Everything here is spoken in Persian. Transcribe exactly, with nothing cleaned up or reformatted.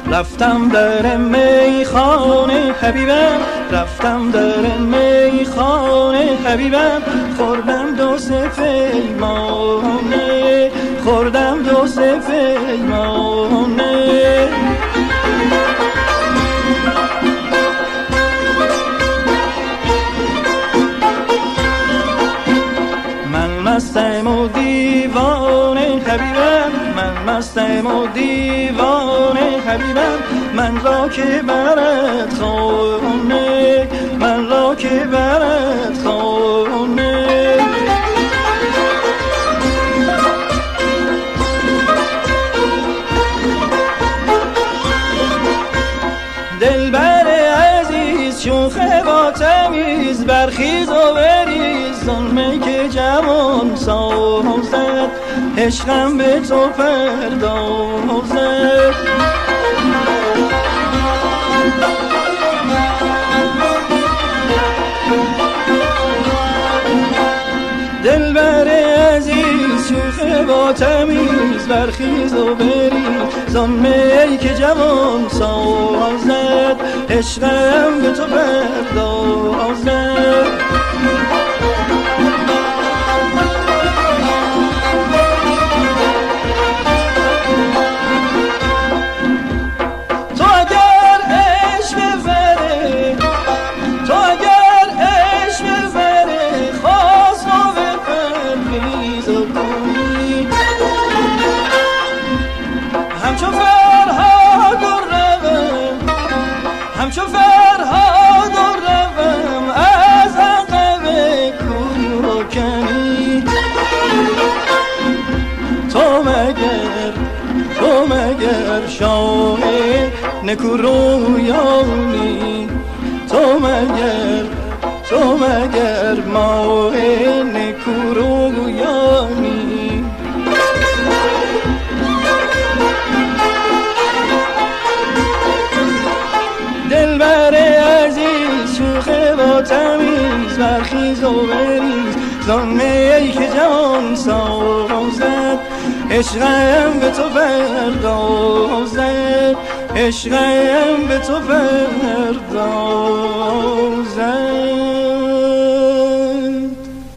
رفتم در میخانه حبیبم، رفتم در میخانه حبیبم، خوردم دو سه پیمانه، خوردم دو سه پیمانه. من مستم و دیوانه حبیبم، من مستم و دیوانه حبیبم، من را که برد خانه، من را که برد خانه. دلبر عزیز شوخ با تمیز، برخیز و بریز ظلمه که جوان سازد، عشقم به تو پردازد. دلبر عزیز شوخ با تمیز، برخیز و بریز ظلمه که جوان سازد، عشقم به تو پردازد. همچو فرهاد و روم از عقب کوکنی، تو مگر تو مگر شاه نکورویانی، تو مگر تو مگر ماه نکورویانی. دلبر عزیز شوخ با تمیز، برخیز و بریز ظلمه ای که جوان سازد، عشقم به تو پردازد، عشقم به تو پردازد.